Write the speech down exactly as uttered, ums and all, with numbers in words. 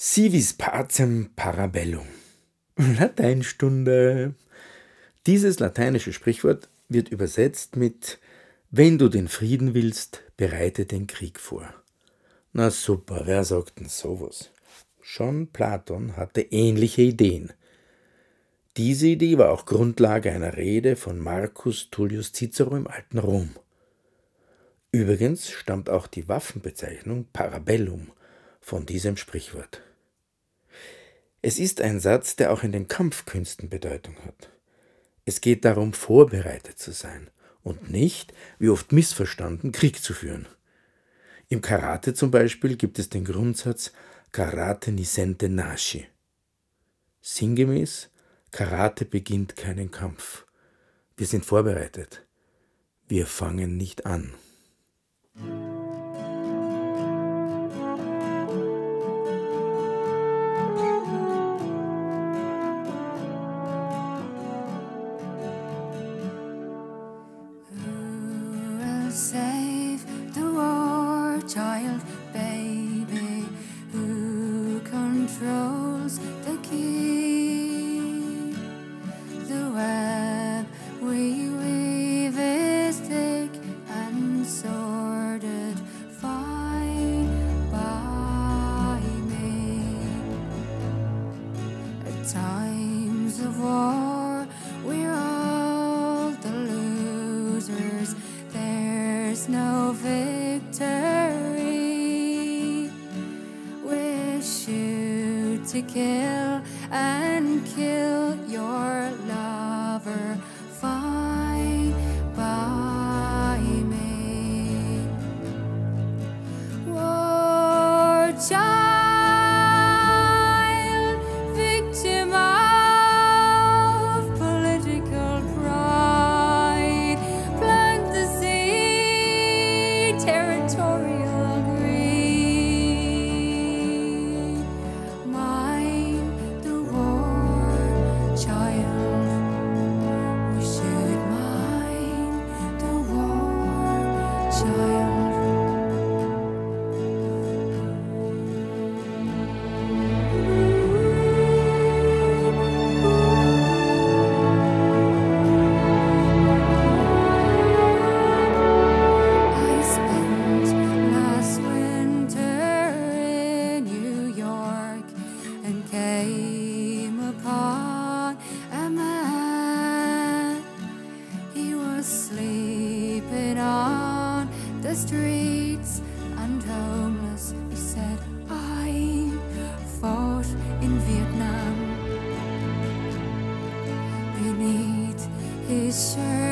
Si vis pacem para bellum. Lateinstunde. Dieses lateinische Sprichwort wird übersetzt mit Wenn du den Frieden willst, bereite den Krieg vor. Na super, wer sagt denn sowas? Schon Platon hatte ähnliche Ideen. Diese Idee war auch Grundlage einer Rede von Marcus Tullius Cicero im alten Rom. Übrigens stammt auch die Waffenbezeichnung Parabellum von diesem Sprichwort. Es ist ein Satz, der auch in den Kampfkünsten Bedeutung hat. Es geht darum, vorbereitet zu sein und nicht, wie oft missverstanden, Krieg zu führen. Im Karate zum Beispiel gibt es den Grundsatz Karate ni sente nashi. Sinngemäß, Karate beginnt keinen Kampf. Wir sind vorbereitet. Wir fangen nicht an. Save the war child baby who controls the key. The web we weave is thick and sorted fine by me. At times of war we're all the losers. There's no victory. Wish you to kill and kill your lover. Fine by me. War child, victim of political pride. Plant the seed, territorial greed. Mind the war child. We should mind the war child. I spent last winter in New York and came upon a man. He was sleeping on the streets and homeless. He said, I fought in Vietnam. Beneath his shirt